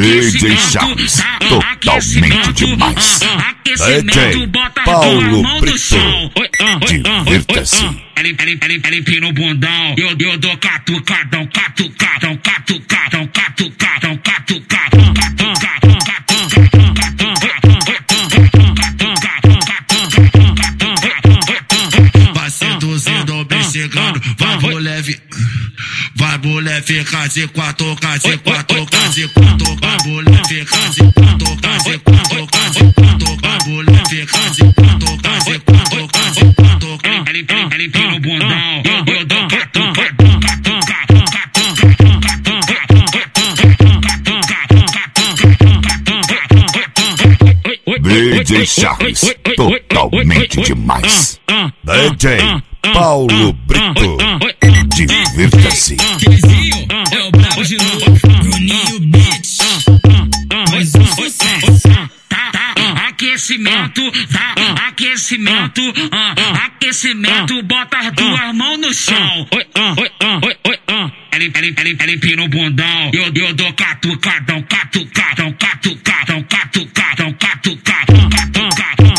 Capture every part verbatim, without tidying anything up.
D J Chaves, totalmente demais. D J Paulo Brito, divirta-se. Ele, ele, ele, ele empina o bundão, eu, eu dou catucadão, catucadão, catucadão, catucadão, catucadão, catucadão, vai seduzindo, bem chegando, vai mulher, vai mulher ficar de quatro, de quatro, de quatro, vai mulher ficar de quatro, de quatro, de quatro, vai mulher ficar de quatro, de quatro, de quatro. Ele, ele, ele empina o bundão, eu, eu dou catucadão, catucadão, D J Chaves, totalmente demais. D J Paulo Brito, divirta-se. Kezinho é o brabo de novo, Bruninho Beats, mais um sucesso. Aquecimento, tá? Aquecimento, ah, aquecimento, bota as duas mãos no chão. Ele, ele, ele, ele empina o bundão, eu, eu dou catucadão, catucadão, catucadão, catucadão, catucadão, catucadão,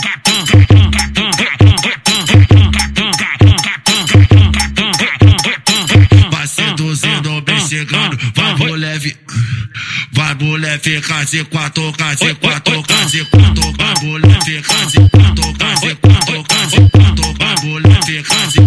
vai seduzindo, bem chegando, vai mulher, vai mulher ficar de quatro, de quatro, de quatro, vai mulher ficar de quatro, de quatro, de quatro, vai mulher ficar de